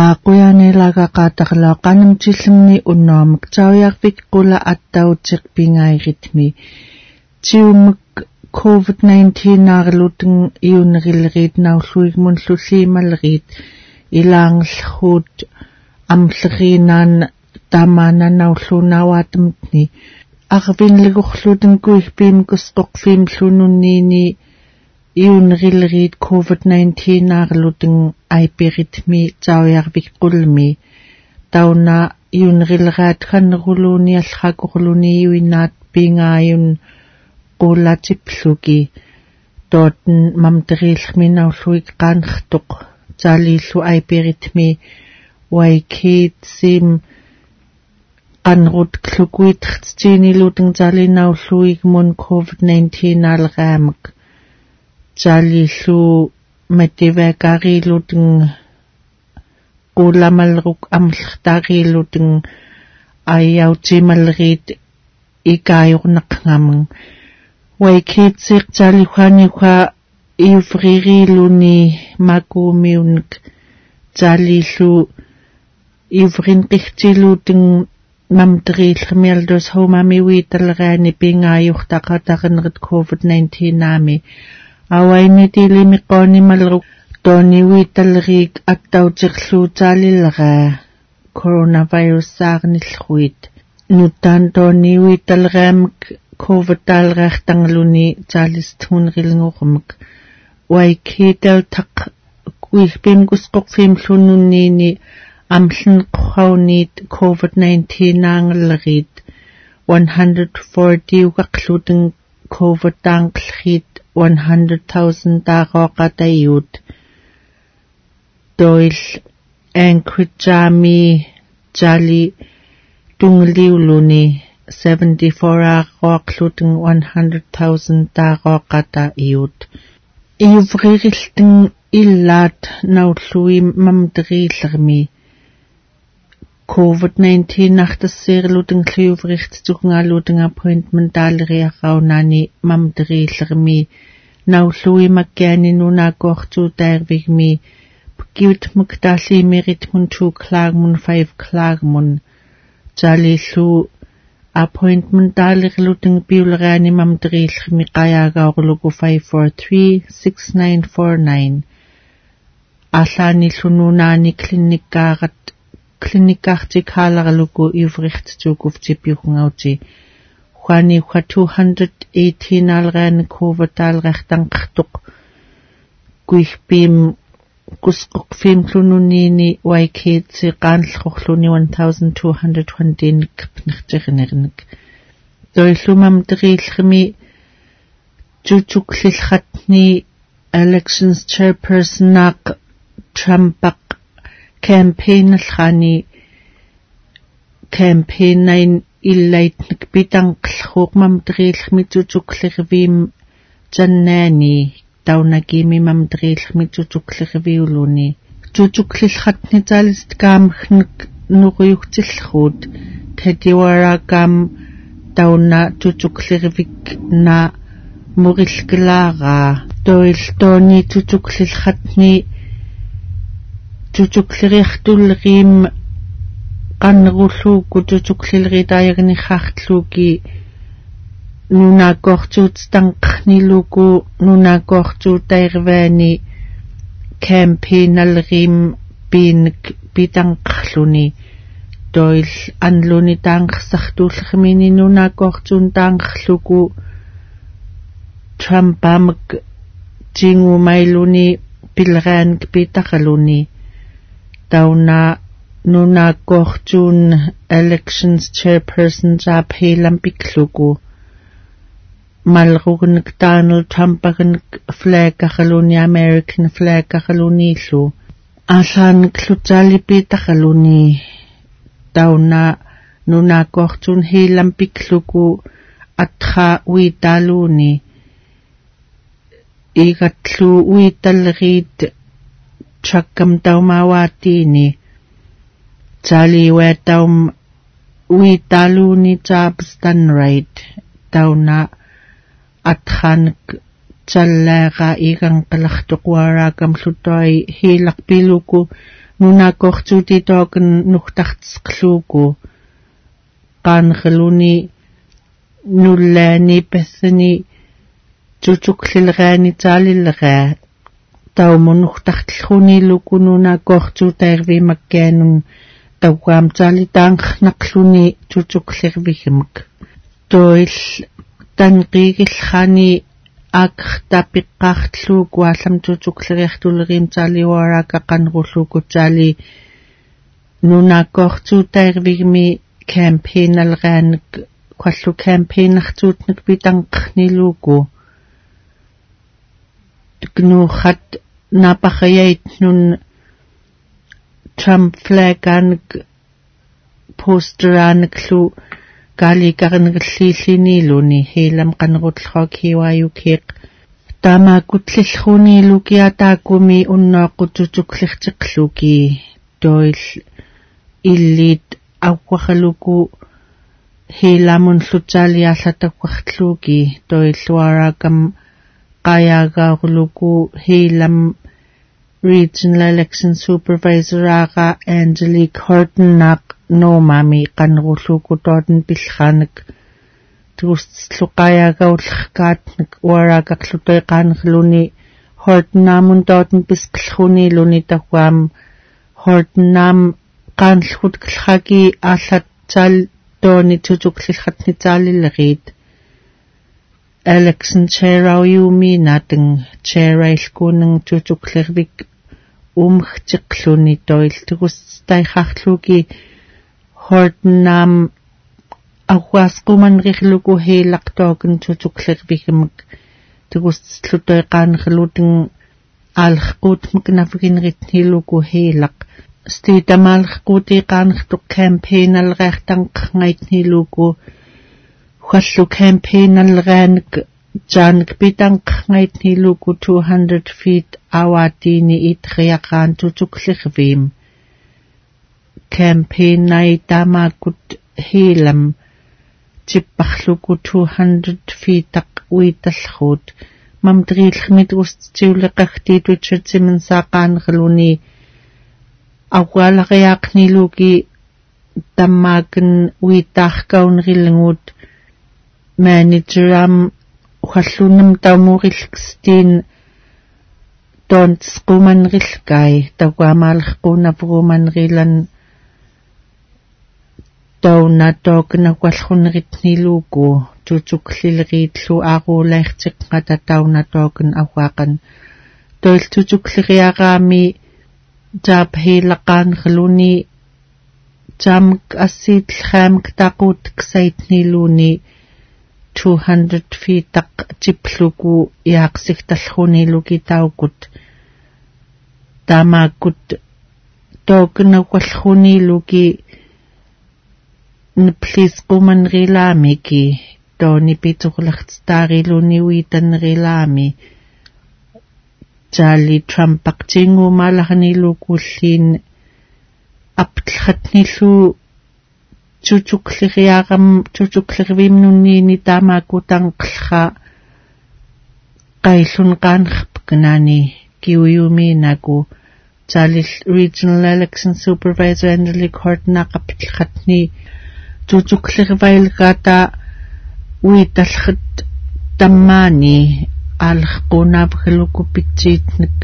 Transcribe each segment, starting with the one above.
Quyanelaga qatarlaa qanamtillimni unnaamik taujarvik qulla attautirpingairitmi tiumuk COVID-19 naarluteng iunerillerit naulluigmun lulliimallerit ilaangerlruut amlerinaan taamaana naulluunaawaatamitni arvinlegorluten kuihpiim kusqoqfiim llununniini iunerillerit COVID-19 naarluteng aipiritmi taujarvik qulmi tauna iunerilleraat kanneruluuni allaqorluuni iuinaat pingaayun qulatipluki toten mamterilmi naulluik qaanrtuq taalillu aipiritmi waikitsim qanrut klukuitertstiiniluteng taalinaulluigmun COVID-19 naalraamak taalillu mativakariluteng qulamalruk amllertariluteng ayautimallerit ikaayornaqngameng waikitsir taalihuanikwa iuvririluni makuumiunik taalillu iuvrinqihtiluteng mamterillermialdos homamiwiitaleraani pingaayurtaqataqanerit COVID-19 naami awainitiilimiqqaanimalruk tooniwiitalleriik attautirluutaalilleraa coronavirus saarnillruit nuttaan tooniwiitalleraamik COVID-taaleraartangaluni taalisthuunrilngormak waikkiitaltaq kuihpim kusqoqfim llununniini amllenqorrauniit COVID-19 naangallerit 140 uqaqluteng COVID-taanqllriit 100,000 taaqoqatayuut toil Anchorage Jali tungliuluni 74 aqoqluteng 100,000 taaqoqatayuut iuvririlteng illaat naulluim mamterillermi COVID-19 nartassiirluteng lluyuvrirtitugnaaluteng appointment taaleriaqaunaani mamterillermi naulluimakkiani nunaakoortuutairvigmi kiutmuk taalliimiritmun 2 klaagmun 5 klaagmun taalillu appointment taalerluteng piuleraani mamterillermi qayaagaorlugu 5436949 allaanillununaani klinikkaartikaalarlugu iuvrirtituukuftipiugnauti huani 218 alreani COVID-taalerartanqartuq kuihpiim kusqoqfiim llununniini waikitsi qaanllorluni 1220 pnertirinernik toillumamterillermi tutuklillratni elections chairperson naaq Trumpaq campaignallrani campaignain illaitnek pitanqllruuqmamterillermi tutukllerviim jannaani taunakimi mamterillermi tutukllerviuluni tutuklillratni taalist kaamgnek nuruyugtillruut katiwarakam tauna tutuklervik na murilkelaaraa toiltooni tutuklillratni tutukleriartullerim qannerulluukku tutuklilleritaayagnihartluuki nunaakoortuutstanqniluku nunaakoortuutairvaani campaignallerim piinek pitanqarluni toil anluni taanqersartuullermini nunaakoortuun taanqerluku Trumpamak tingumailuni pilleraanik pitaqaluni tauna nunaakoortuun elections chairperson jaaphiilampikluku malrugunek Donald Trumpagenek flaggaraluni American flaggaraluniillu aalaanik lutaalipitaqaluni tauna nunaakoortuun hiilampikluku atra uitaaluuni igatlu uitalleriit trakkam taumawaatiini taaliuataum uitaaluuni taapstanrait tauna athanak tallaaqa iganqalartoquaraakam lutoi hiilaqpiluku nuna kortuti token nuhtartsqluuku qaanrluni nullaani passani tutuklilraani taalilleraa taumunnuhtartluni lukununa kortuutairvimakkaanun tawwaam taalitaanknaqluni tutuklirvigimak toil tanqiigillani aktapiqqaartluuk waallam tutukleriartuleriim taaliwaraaka qanrulluuku taali nunakortuutairvigmi campaignalraanik qallu campaignartuutnik pitanqniluuku gnuuxat napaqayait nun Trump flagaanik posteraaniklu kaalikarnigerliilliniiluni hiilam qanerutlrook hiwaayukiiq taamaakutlillruuniilukiataakumi unnoaqqututuklirtiqluki toil illiit awwaqaluku hiilamun llutaaliaallataqwartluuki toilluaraakam qayaagaarluku hiilam Regional Election Supervisor Aga Angelique Horton Nomami qanrulluku tooten pillraanik tuustluqayaagaullerkaatnik uaraakaqlutoiqaanerluni Horton tooten pisqillruniiluni tawwaam Horton qaanllutqillraki aallatsaal tooni tutuklillratnitaalilleriit election chair auyumi nateng chairailkuuneng tutukllervik umrtiqluni toil tugustaixarluki Horton awwaasqumanrirluku hiilaqtooken tutukllervigimak tugustlutoiqaanerluteng aallerquutmek naviginritniluku hiilaq stiitamaallerquutiiqaanertuq campaignalreartanqerngait Khallu campaignalraanik jaanik pitanqerngait 200 feet awaatiini itriaqaan tutuklirviim campaignai taamaakut hiilam tipparluku 200 feetaq uitallruut mamtriillermit ustitiuleqagtiit Richard Simmons saaqaanerluni awwaalariaaqniluki tammaaken uitaarkaunrillenguut manageram khallunam taumurilkstiin toontsqumanrilkai tawamaalerquunaprumanrilan tauna tooknakwallrunneritniluuku tutuklileriitlu aaruulairtiqqata tauna tooken awwaaqan toil tutukleriaraami taaphiilaqaanerluni taamk assiitlraamak taquutqsaitniluuni 200 feet taq tipluku yaaqsigtallruniluki taukut taamaakut tooknawallruniluki please qumanrilaamiki tooni pituqlertstaariluni uitanrilaami Charlie Trump paqtinguumaalarnilukulliin aptlhatnillu tutukleriviimnunniini taamaakutanqllra qaillun qaanrpknaani kiuyumiinaku Charlie Regional Election Supervisor Angelique Horton aqaptlhatni tutuklervailgata uitallrat tammaani aallerquunaapgalukupitsiitnik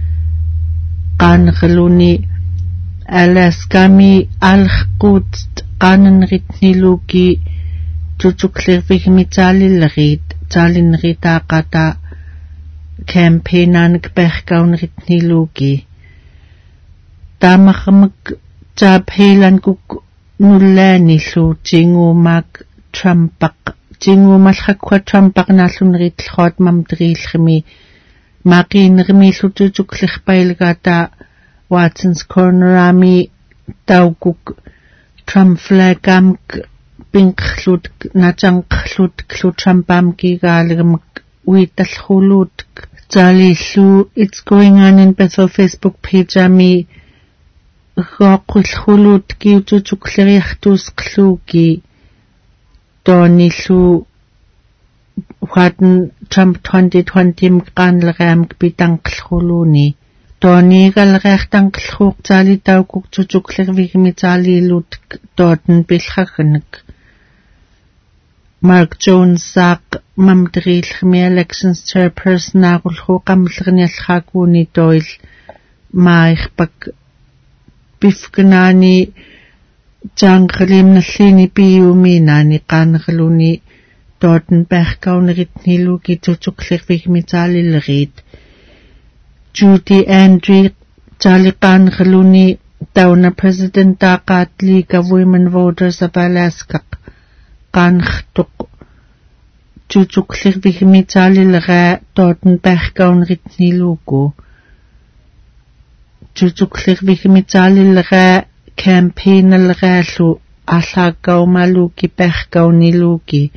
qaanerluni Alaskami aallerquut qaananritniluki tutuklervigmi taalinneritaaqata campaignanik perkaunritniluki taamaqamak taaphiilankuk nullaanillu tinguumaak Trumpaq tinguumallrakwa Trumpaq naalluneritlroat mamtriillermi maaqiinermiillu tutuklerpailgata Watson's Cornerami taukuk Trump flagam pinklut nachanqlut Trumpam kigaalegamak uitallrulut Charlie it's going on in Bethel Facebook page ami qaqullulut kiututukleriartuusqluuki toonillu Warden Trump 2020 mqaanleriamik pitanqllruluuni Toni galrechtang klugtali taukuk tutukler vigmitali lut doten bilhagenek. Mark Jones sak mamdrilchmi elections chairperson agulhu qamlrnialhakuni toil maihpak bifgnani janglim nallini piuminani qangluni doten berkaunritniluki tutukler vigmitali lrit. Judy Andrew Jalikan Khaluni Downa President Dakat League of Women Voters of Alaska Kanchtuk Jujuk Lirvihmitali Lra Doten Bergaun Ritni Lugu Jujuk Lirvihmitali Lra Campaign Lralu Alagau Maluki Bergauni Lugi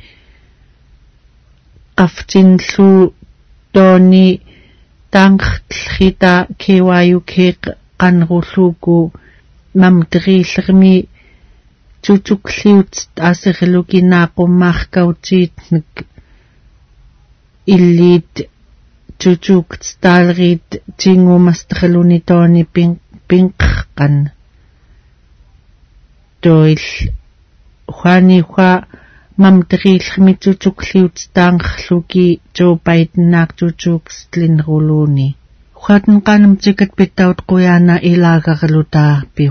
Aftin Lu Doni Tangtlhita KYUK qanrulluku mamdrillermi tutukliut asirluginaqummarkautiitnek illit tutukstalrit tingumastraluni tooni pinqqan toil huaniwa mamdrillermi tutukliut tangluki Joe Biden nak tutukstlin ruluni Huatan kanam tikat bitaut kuyana ilagaluta